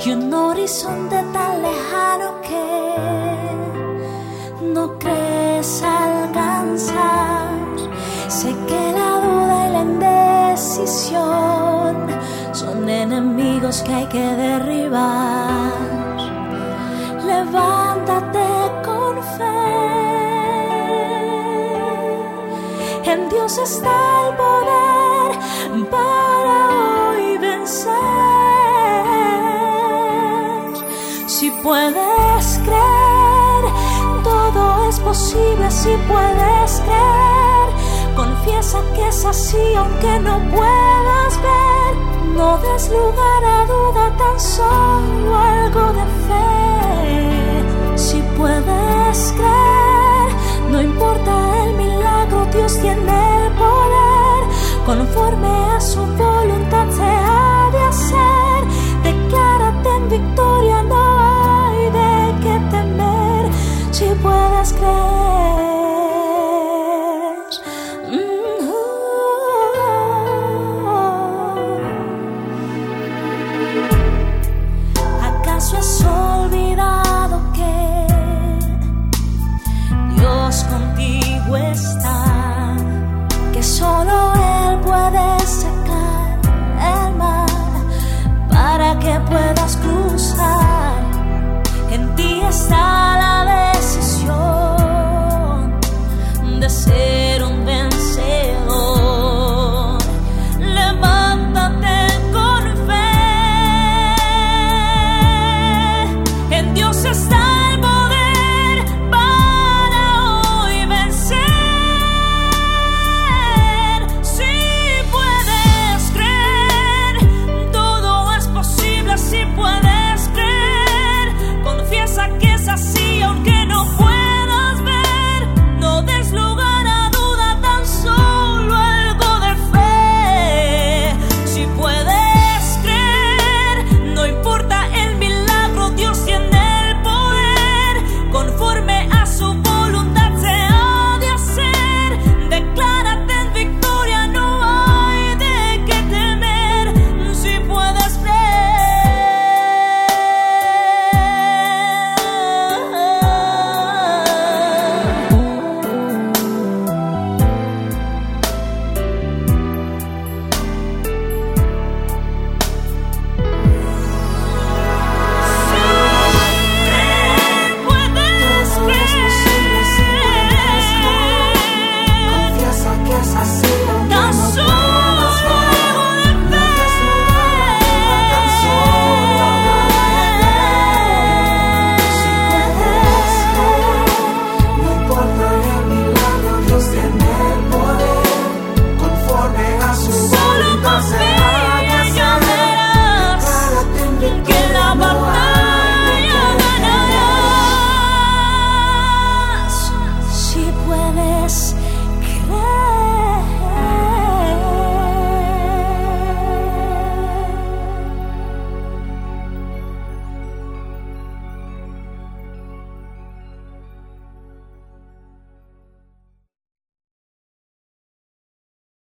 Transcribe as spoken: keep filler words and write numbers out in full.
y un horizonte tan lejano que no crees alcanzar. Sé que la duda y la indecisión son enemigos que hay que derribar. Levántate con fe, en Dios está el poder para hoy vencer. Si puedes creer, todo es posible. Si puedes creer, confiesa que es así aunque no puedas ver. No des lugar a duda, tan solo algo de fe. Si puedes creer, no importa el milagro, Dios tiene el poder. Conforme a su voluntad se ha de hacer. Declárate en victoria, no hay de qué temer. Si puedes creer. ¿Acaso has olvidado que Dios contigo está? Que solo Él puede secar el mar para que puedas cruzar. En ti está